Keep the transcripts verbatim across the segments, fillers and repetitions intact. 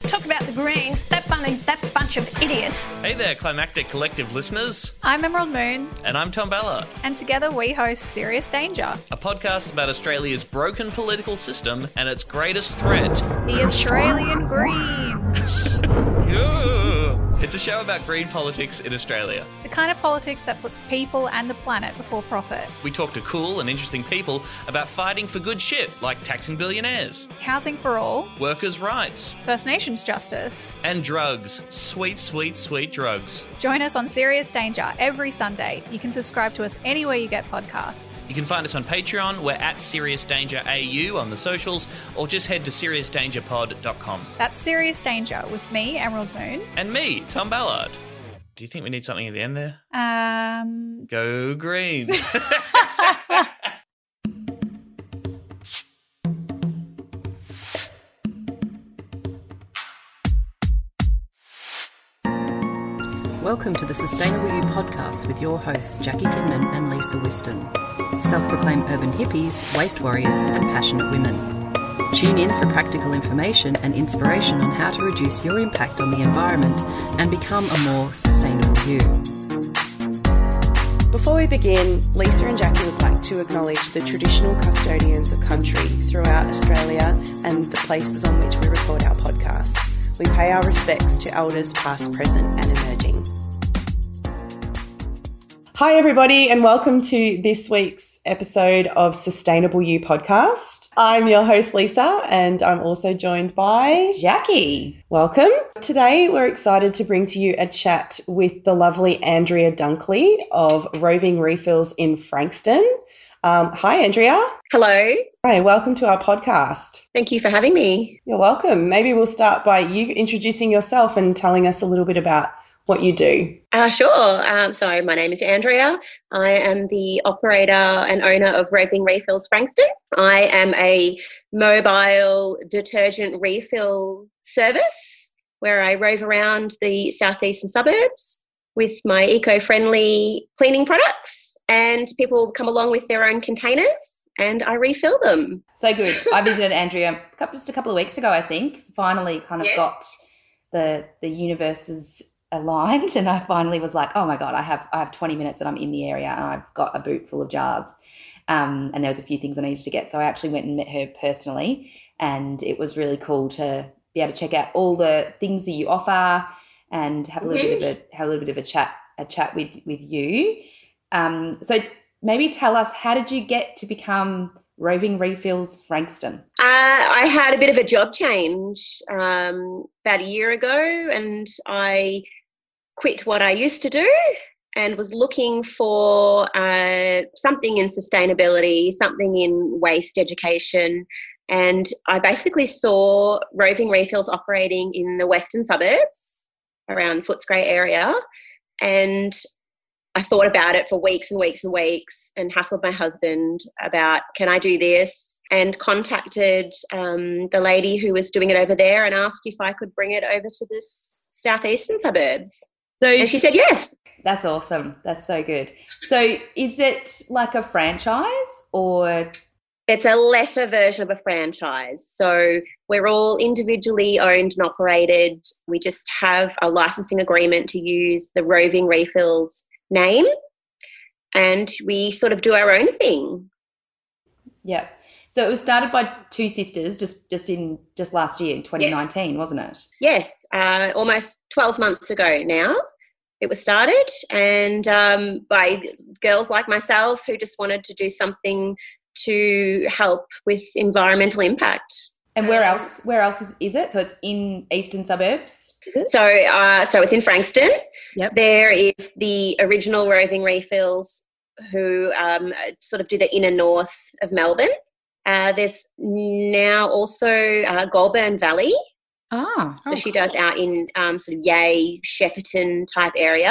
Talk about the Greens, that, bunny, that bunch of idiots. Hey there, Climactic Collective listeners. I'm Emerald Moon. And I'm Tom Ballard. And together we host Serious Danger, a podcast about Australia's broken political system and its greatest threat. The Australian Greens. Yeah. It's a show about green politics in Australia. The kind of politics that puts people and the planet before profit. We talk to cool and interesting people about fighting for good shit, like taxing billionaires, housing for all, workers' rights, First Nations justice, and drugs. Sweet, sweet, sweet drugs. Join us on Serious Danger every Sunday. You can subscribe to us anywhere you get podcasts. You can find us on Patreon. We're at Serious Danger A U on the socials, or just head to serious danger pod dot com. That's Serious Danger with me, Emerald Moon. And me, Tom Ballard. Do you think we need something at the end there? Um... Go Greens. Welcome to the Sustainable You podcast with your hosts Jackie Kidman and Lisa Whiston, self-proclaimed urban hippies, waste warriors and passionate women. Tune in for practical information and inspiration on how to reduce your impact on the environment and become a more sustainable you. Before we begin, Lisa and Jackie would like to acknowledge the traditional custodians of country throughout Australia and the places on which we record our podcast. We pay our respects to elders past, present and emerging. Hi everybody and welcome to this week's episode of Sustainable You podcast. I'm your host Lisa and I'm also joined by Jackie. Welcome. Today we're excited to bring to you a chat with the lovely Andrea Dunkley of Roving Refills in Frankston. Um, hi Andrea. Hello. Hi, welcome to our podcast. Thank you for having me. You're welcome. Maybe we'll start by you introducing yourself and telling us a little bit about what you do. Uh, sure. Um, so my name is Andrea. I am the operator and owner of Roving Refills Frankston. I am a mobile detergent refill service where I rove around the southeastern suburbs with my eco-friendly cleaning products, and people come along with their own containers and I refill them. So good. I visited Andrea just a couple of weeks ago, I think. Finally kind of yes. got the the universes aligned, and I finally was like, oh my God, I have I have twenty minutes and I'm in the area and I've got a boot full of jars. Um, and there was a few things I needed to get. So I actually went and met her personally, and it was really cool to be able to check out all the things that you offer and have a little mm-hmm. bit of a have a little bit of a chat a chat with with you. Um, so maybe tell us, how did you get to become Roving Refills Frankston? Uh, I had a bit of a job change um, about a year ago, and I quit what I used to do and was looking for uh, something in sustainability, something in waste education. And I basically saw Roving Refills operating in the western suburbs around Footscray area, and I thought about it for weeks and weeks and weeks and hassled my husband about, can I do this? And contacted um, the lady who was doing it over there and asked if I could bring it over to the southeastern suburbs. So and she said yes. That's awesome. That's so good. So is it like a franchise or? It's a lesser version of a franchise. So we're all individually owned and operated. We just have a licensing agreement to use the Roving Refills name, and we sort of do our own thing. Yeah. So it was started by two sisters just just in just last year in twenty nineteen, yes. Wasn't it? Yes, uh, almost twelve months ago now it was started, and um, by girls like myself who just wanted to do something to help with environmental impact. And where else? Where else is, is it? So it's in eastern suburbs. Is it? So, uh, so it's in Frankston. Yep. There is the original Roving Refills, who um, sort of do the inner north of Melbourne. Uh, there's now also uh, Goulburn Valley. Ah, so oh, she cool. does out in um, sort of Yea, Shepparton type area.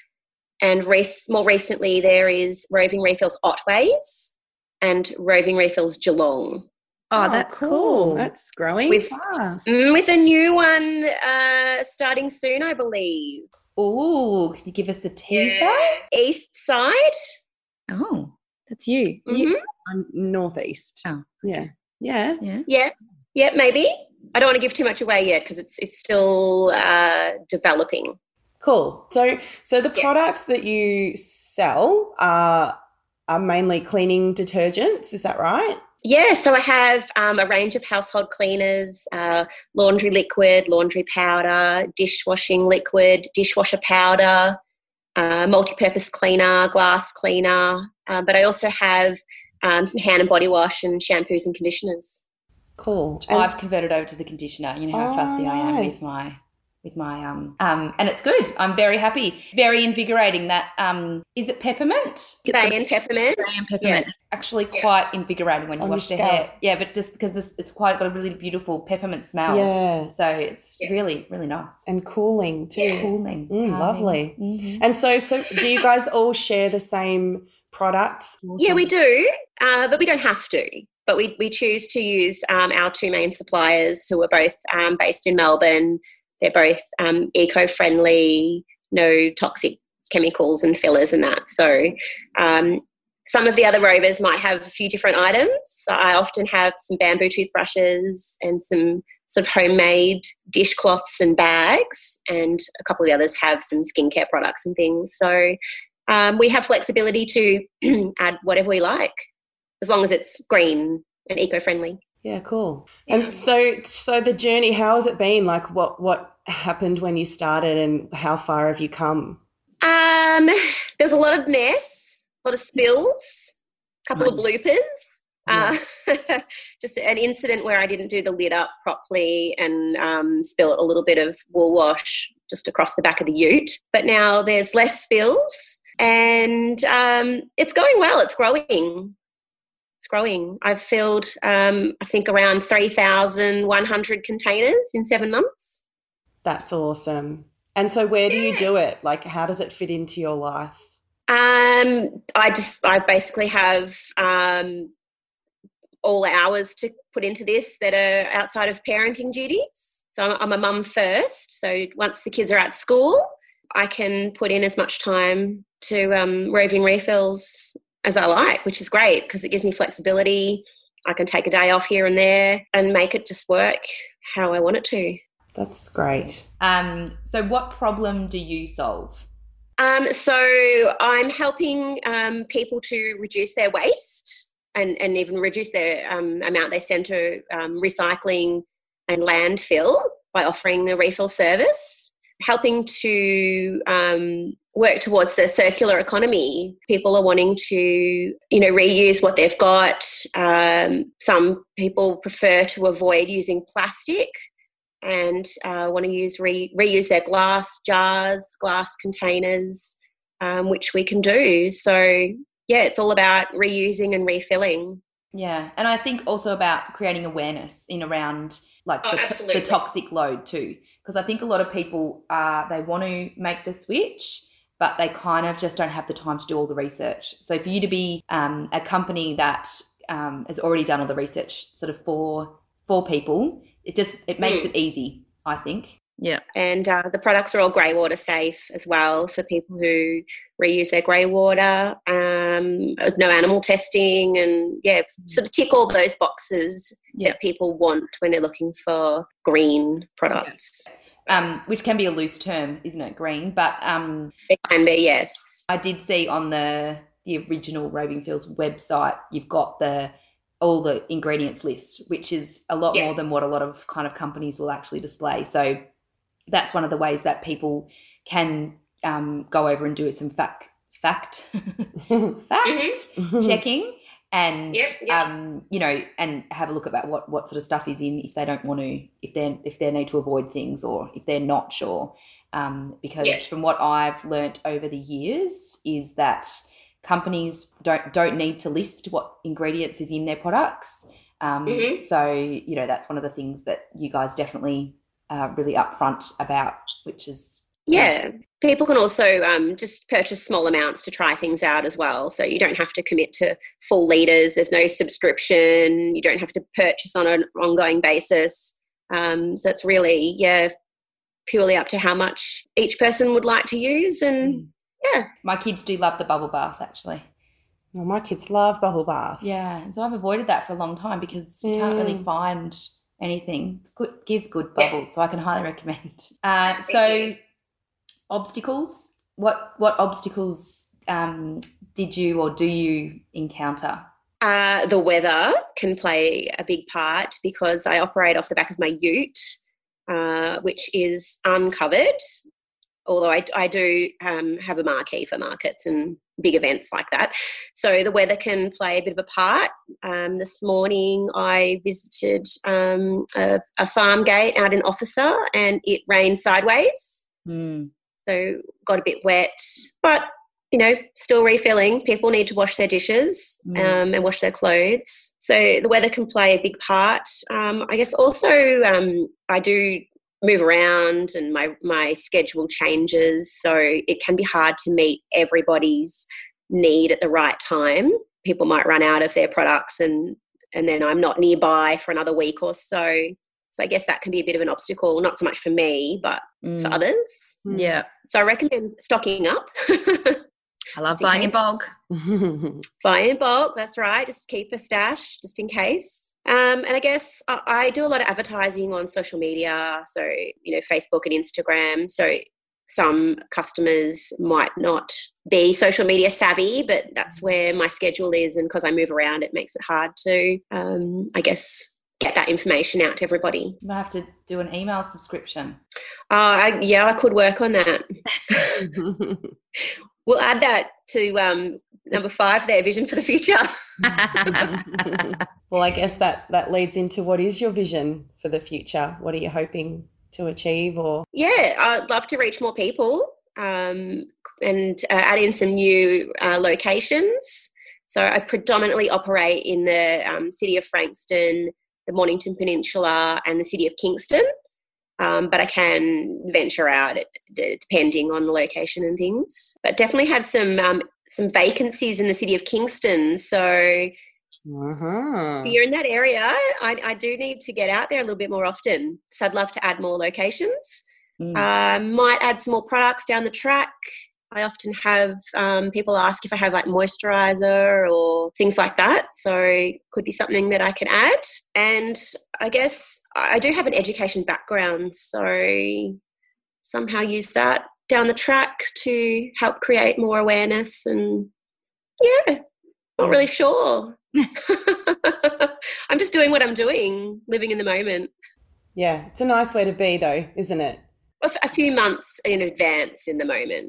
And res- more recently, there is Roving Refills Otways and Roving Refills Geelong. Oh, that's cool. cool. That's growing with, fast. With a new one uh, starting soon, I believe. Oh, can you give us a teaser? Yeah. East side. Oh, that's you. Mm-hmm. you I'm northeast. Oh, yeah. Yeah. Yeah. Yeah. Yeah, maybe. I don't want to give too much away yet because it's it's still uh, developing. Cool. So so the Yeah. products that you sell are are mainly cleaning detergents, is that right? Yeah, so I have um, a range of household cleaners, uh, laundry liquid, laundry powder, dishwashing liquid, dishwasher powder, uh, multi-purpose cleaner, glass cleaner, uh, but I also have um, some hand and body wash and shampoos and conditioners. Cool. And I've converted over to the conditioner. You know how Oh, fussy I am nice. with my with my um um and it's good. I'm very happy. Very invigorating. That um is it peppermint? It's Bay got- and peppermint. Bay and pepperment. Actually Yeah. quite invigorating when you On your wash the scalp. hair. Yeah, but just because this it's quite got a really beautiful peppermint smell. yeah, So it's Yeah. really, really nice. and cooling too. Yeah. Cooling. Mm, calming. lovely. Mhm. And so so do you guys all share the same products? Yeah, we do, uh, but we don't have to. But we, we choose to use um, our two main suppliers who are both um, based in Melbourne. They're both um, eco-friendly, no toxic chemicals and fillers and that. So um, some of the other rovers might have a few different items. So I often have some bamboo toothbrushes and some sort of homemade dishcloths and bags, and a couple of the others have some skincare products and things. So um, we have flexibility to add whatever we like, as long as it's green and eco-friendly. Yeah, cool. And so so the journey, how has it been? Like what what happened when you started and how far have you come? Um, there's a lot of mess, a lot of spills, a couple of bloopers. Uh, just an incident where I didn't do the lid up properly and um, spilled a little bit of wool wash just across the back of the ute. But now there's less spills and um, it's going well. It's growing. It's growing. I've filled, um, I think, around three thousand one hundred containers in seven months. That's awesome. And so where do you do it? Like how does it fit into your life? Um, I just, I basically have um, all hours to put into this that are outside of parenting duties. So I'm, I'm a mum first. So once the kids are at school, I can put in as much time to um, roving refills as I like, which is great because it gives me flexibility. I can take a day off here and there and make it just work how I want it to. That's great. Um so what problem do you solve? Um, so I'm helping um, people to reduce their waste and, and even reduce their um, amount they send to um, recycling and landfill by offering a refill service, helping to um, work towards the circular economy. People are wanting to, you know, reuse what they've got. Um, some people prefer to avoid using plastic and uh, want to use re- reuse their glass jars, glass containers, um, which we can do. So, yeah, it's all about reusing and refilling. Yeah, and I think also about creating awareness in around like Oh, the, to- absolutely. the toxic load too, because I think a lot of people uh, they want to make the switch, but they kind of just don't have the time to do all the research. So for you to be um, a company that um, has already done all the research, sort of for for people, it just it makes Mm. it easy, I think. Yeah. And uh, the products are all grey water safe as well for people who reuse their grey water, um, no animal testing, and, yeah, sort of tick all those boxes Yeah. that people want when they're looking for green products. Um, which can be a loose term, isn't it? Green, but um, It can be, yes. I did see on the the original Roving Fields website, you've got the all the ingredients list, which is a lot Yeah. more than what a lot of kind of companies will actually display. So that's one of the ways that people can um, go over and do some fact fact fact checking and Yep, yep. um, you know, and have a look about what what sort of stuff is in if they don't want to, if they if they need to avoid things or if they're not sure. Um, because Yeah. from what I've learnt over the years is that companies don't don't need to list what ingredients is in their products. Um, Mhm. So, you know, that's one of the things that you guys definitely uh, really upfront about, which is Yeah. People can also um, just purchase small amounts to try things out as well. So you don't have to commit to full litres. There's no subscription. You don't have to purchase on an ongoing basis. Um, so it's really, yeah, purely up to how much each person would like to use. And, yeah. my kids do love the bubble bath actually. Well, my kids love bubble bath. Yeah, and so I've avoided that for a long time because you can't really Mm. find anything. It's good, gives good bubbles, yeah. So I can highly recommend. Uh, so obstacles, what what obstacles um, did you or do you encounter? Uh, the weather can play a big part because I operate off the back of my ute, uh, which is uncovered, although I, I do um, have a marquee for markets and big events like that. So the weather can play a bit of a part. Um, this morning I visited um, a, a farm gate out in Officer and it rained sideways. Mm. So got a bit wet, but, you know, still refilling. People need to wash their dishes mm. um, and wash their clothes. So the weather can play a big part. Um, I guess also um, I do move around and my my schedule changes, so it can be hard to meet everybody's need at the right time. People might run out of their products and and then I'm not nearby for another week or so. So I guess that can be a bit of an obstacle, not so much for me, but mm. for others. Yeah. So I recommend stocking up. I love buying in bulk. Buying in bulk, that's right. Just keep a stash just in case. Um, and I guess I, I do a lot of advertising on social media, so, you know, Facebook and Instagram. So some customers might not be social media savvy, but that's where my schedule is. And because I move around, it makes it hard to, um, I guess, get that information out to everybody. You might have to do an email subscription. Uh, I, yeah, I could work on that. We'll add that to um, number five there, vision for the future. Well, I guess that, that leads into what is your vision for the future? What are you hoping to achieve? Or Yeah, I'd love to reach more people um, and uh, add in some new uh, locations. So I predominantly operate in the um, city of Frankston, the Mornington Peninsula and the city of Kingston. Um, but I can venture out depending on the location and things. But definitely have some um, some vacancies in the city of Kingston. So uh-huh. if you're in that area, I, I do need to get out there a little bit more often. So I'd love to add more locations. Mm. Uh, might add some more products down the track. I often have um, people ask if I have like moisturiser or things like that. So could be something that I can add. And I guess I do have an education background, so somehow use that down the track to help create more awareness. And yeah, not really sure. I'm just doing what I'm doing, living in the moment. Yeah, it's a nice way to be though, isn't it? A few months in advance in the moment.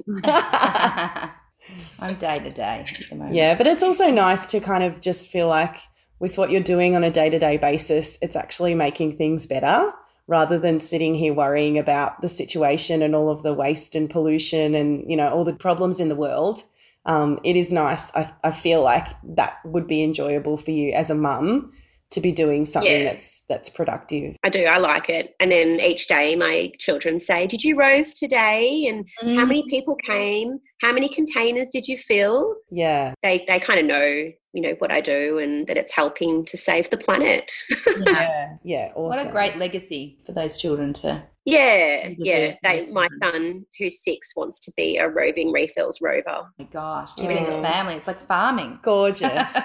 I'm day to day at the moment. Yeah, but it's also nice to kind of just feel like with what you're doing on a day-to-day basis, it's actually making things better rather than sitting here worrying about the situation and all of the waste and pollution and, you know, all the problems in the world. Um, it is nice. I, I feel like that would be enjoyable for you as a mum to be doing something yeah. that's that's productive. I do. I like it. And then each day my children say, did you rove today? And mm. how many people came? How many containers did you fill? Yeah. They they kind of know, you know, what I do and that it's helping to save the planet. yeah. Yeah. Awesome. What a great legacy for those children to Yeah, yeah. They, my son, who's six, wants to be a roving refills rover. Oh my gosh, give it his family. It's like farming. Gorgeous.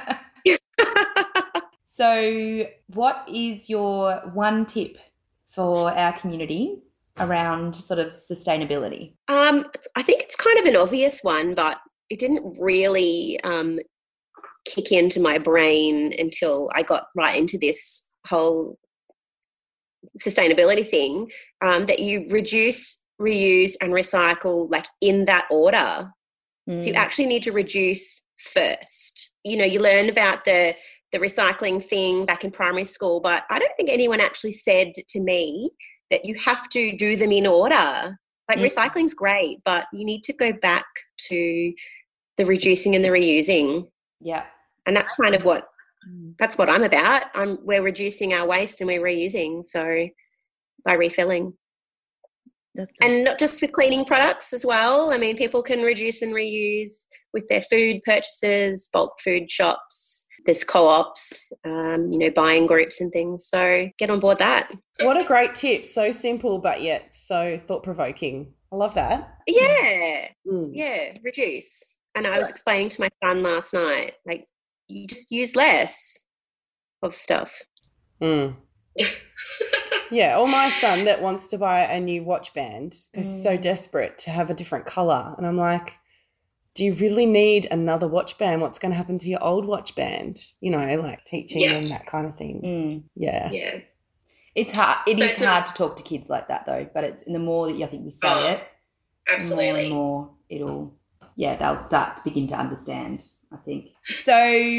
So what is your one tip for our community around sort of sustainability? Um, I think it's kind of an obvious one, but it didn't really um, kick into my brain until I got right into this whole sustainability thing, um, that you reduce, reuse and recycle like in that order. Mm. So you actually need to reduce first. You know, you learn about the the recycling thing back in primary school, but I don't think anyone actually said to me that you have to do them in order. Like mm. recycling's great, but you need to go back to the reducing and the reusing. Yeah. And that's kind of what, that's what I'm about. I'm, we're reducing our waste and we're reusing. So by refilling. That's and not just with cleaning products as well. I mean, people can reduce and reuse with their food purchases, bulk food shops. There's co-ops, um, you know, buying groups and things. So get on board that. What a great tip. So simple, but yet so thought-provoking. I love that. Yeah. Mm. Yeah. Reduce. And I was explaining to my son last night, like, you just use less of stuff. Mm. Yeah, or my son that wants to buy a new watch band because he's so Mm. desperate to have a different colour. And I'm like, do you really need another watch band? What's going to happen to your old watch band? You know, like teaching Yeah. them that kind of thing. Mm. Yeah. Yeah. It's hard. It So is it's a- hard to talk to kids like that though. But it's and the more that I think we say Oh, it, Absolutely. the more and more it'll, yeah, they'll start to begin to understand, I think. So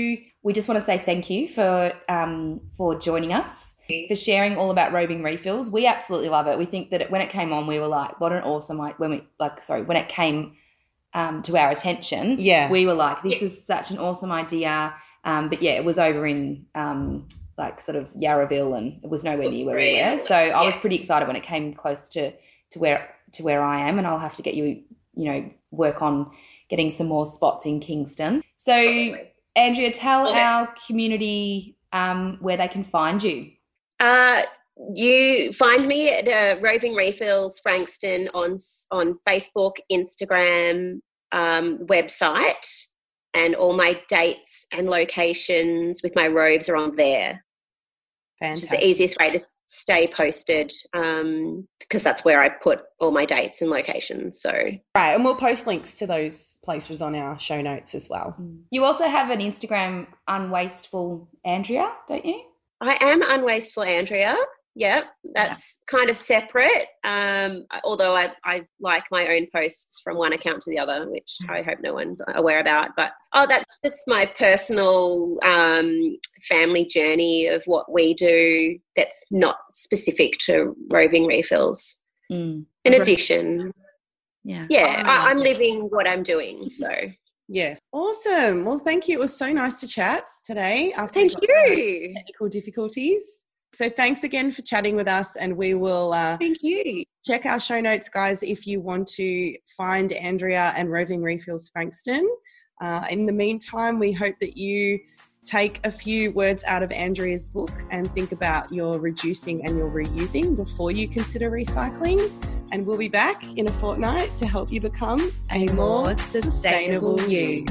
we just want to say thank you for um, for joining us, for sharing all about roving refills. We absolutely love it. We think that it, when it came on, we were like, what an awesome, like when we, like, sorry, when it came um, to our attention, Yeah. we were like, this Yeah. is such an awesome idea. Um, but yeah, it was over in um, like sort of Yarraville and it was nowhere near where we were. Really? So I was Yeah. pretty excited when it came close to, to where to where I am, and I'll have to get you, you know, work on getting some more spots in Kingston. So Absolutely. Andrea, tell Okay. our community um, where they can find you. Uh, you find me at uh, Roving Refills Frankston on on Facebook, Instagram, um, website, and all my dates and locations with my roves are on there, which is Fantastic. the easiest way to stay posted um, because that's where I put all my dates and locations. So Right, and we'll post links to those places on our show notes as well. You also have an Instagram, Unwasteful Andrea, don't you? I am Unwasteful Andrea. Yep, that's kind of separate. Um, although I, I like my own posts from one account to the other, which I hope no one's aware about. But oh, that's just my personal um, family journey of what we do. That's not specific to Roving Refills. Mm. In addition, Yeah. yeah, Oh, I I, I'm like it. living what I'm doing. So Yeah. Awesome. Well, thank you. It was so nice to chat today. After thank we got through you, technical difficulties. So thanks again for chatting with us, and we will uh, thank you. check our show notes, guys, if you want to find Andrea and Roving Refills Frankston. Uh, in the meantime, we hope that you take a few words out of Andrea's book and think about your reducing and your reusing before you consider recycling. And we'll be back in a fortnight to help you become a more sustainable you.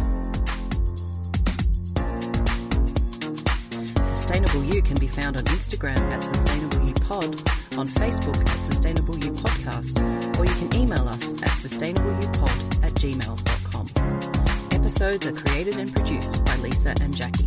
Sustainable You can be found on Instagram at Sustainable You Pod, on Facebook at Sustainable You Podcast, or you can email us at sustainableyoupod at gmail dot com. Episodes are created and produced by Lisa and Jackie.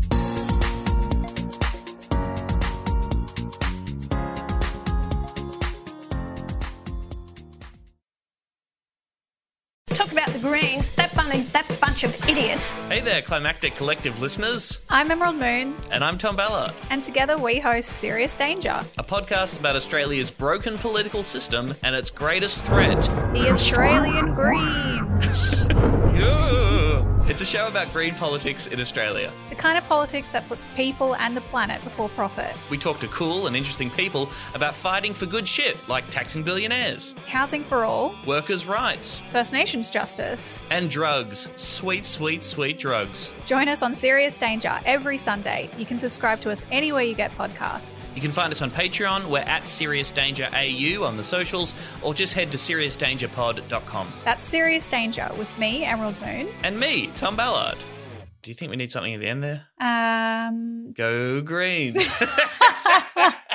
Talk about the Greens, that bunny, that bunch of idiots. Hey there, Climactic Collective listeners. I'm Emerald Moon, And I'm Tom Ballard, and together we host Serious Danger, a podcast about Australia's broken political system and its greatest threat. the Australian Greens. Yeah. It's a show about green politics in Australia. The kind of politics that puts people and the planet before profit. We talk to cool and interesting people about fighting for good shit, like taxing billionaires, Housing for all, workers' rights, First Nations justice. and drugs. Sweet, sweet, sweet drugs. Join us on Serious Danger every Sunday. You can subscribe to us anywhere you get podcasts. You can find us on Patreon. We're at Serious Danger A U on the socials, or just head to serious danger pod dot com. That's Serious Danger with me, Emerald Moon. And me, Tom Ballard. Do you think we need something at the end there? Um, Go Greens.